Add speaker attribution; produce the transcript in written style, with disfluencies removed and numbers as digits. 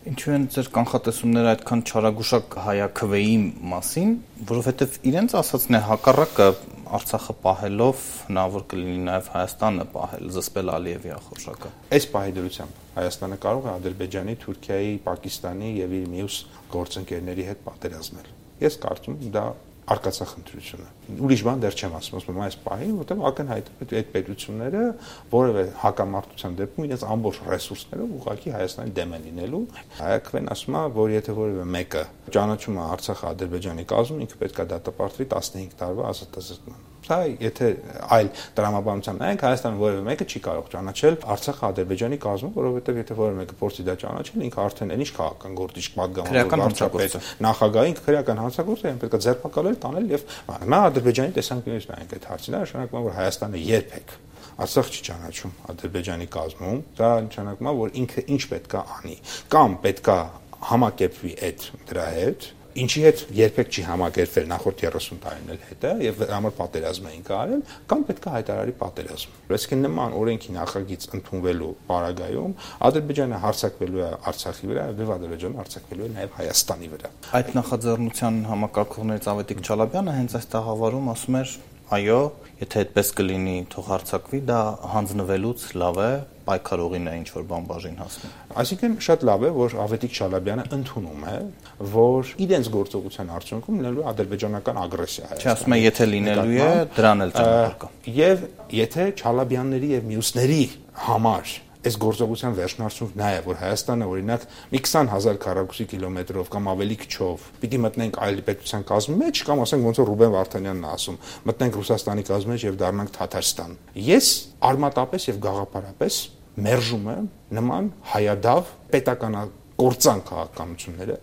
Speaker 1: Ինչու են ձեր կանխատեսումները այդքան չարագուշակ հայաքվեի մասին, որովհետև իրենց ասածն է հակառակը Արցախը պահելով հնարավոր կլինի նաև Հայաստանը պահել, զսպել Ալիևի ախորժակը։
Speaker 2: Այս պահի դրությամբ Հայաստանը կարող է Ադրբեջանի, Թուրքիայի, Պակիստանի եւ իր մյուս գործընկերների հետ պատերազմել։ Ես կարծում եմ դա արկածախնդրություն է։ Ուրիշ բան դեռ չեմ ասում այս պահին, որտեղ ակնհայտ է այդ պետությունները որևէ հակամարտության դեպքում իրենց ամբողջ ռեսուրսներով ուղղակի Հայաստանի դեմ են լինելու։ Հայաքվեն ասում է, որ եթե որևէ մեկը ճանաչում է Արցախը Ադրբեջանի կազմում, ինքը պետք է դատապարտվի 15 տարվա ազատազրկման։ Սա եթե այլ տրամաբանության նայենք, Հայաստանը որևէ մեկը չի կարող ճանաչել Արցախը Ադրբեջանի կազմում, որովհետև եթե որևէ մեկը փորձի դա ճանաչել, ինքը արդեն ինչ քաղաքական գործիչ պատգամավոր վարչապետ, նախագահ, ինքը քրեական հանցագործ է, պետք է ձերբակալել, տանել եւ նա Ադրբեջանի տեսանկյունից նայենք այդ հարցին, դա նշանակում է, որ Հայաստանը երբեք Արցախ չի ճանաչում Ադրբեջանի կազմում, դա նշանակում է, որ ինքը ինչ պետք է անի, կամ պետք է համակերպվի այդ դրա հետ, ինչի հետ երբեք չի համակերպվել նախորդ 30 տարիներ հետը եւ համար պատերազմ էին կարել, կամ պետք է հայտարարի պատերազմ։ Այսինքն նման օրենքի նախագիծ ընդունվելու պարագայում Ադրբեջանը հարձակվելու է Արցախի վրա եւ Ադրբեջանը հարձակվելու է նաեւ Հայաստանի վրա։
Speaker 1: Այդ նախաձեռնության համակարգողներից Ավետիք Չալաբյանը հենց այս տաղավարում ասում էր. այո, եթե այդպես կլինի, թող հարձակվի, դա հանձնվելուց լավ է, պայքարողին է ինչ-որ բան բաժին հասնում։
Speaker 2: Այսինքն շատ լավ է, որ Ավետիք Չալաբյանը ընդունում է, որ իրենց գործողության արդյունքում լինելու է ադրբեջանական ագրեսիա Հայաստանում։
Speaker 1: Չէ, ասում է, եթե լինելու է, դրան էլ ճանապարհ կա։
Speaker 2: Եվ եթե Չալաբյանների եւ մյուսների համար այս գործողության վերջնարդյունքն նա է, որ Հայաստանը օրինակ մի 20,000 քառակուսի կիլոմետրով կամ ավելի քչով պիտի մտնենք այլ պետության կազմի մեջ, կամ ասենք ոնց որ Ռուբեն Վարդանյանն է ասում, մտնենք Ռուսաստանի կազմի մեջ եւ դառնանք Թաթարստան։ Ես արմատապես եւ գաղափարապես մերժում եմ նման հայադավ պետական կործան քաղաքականությունները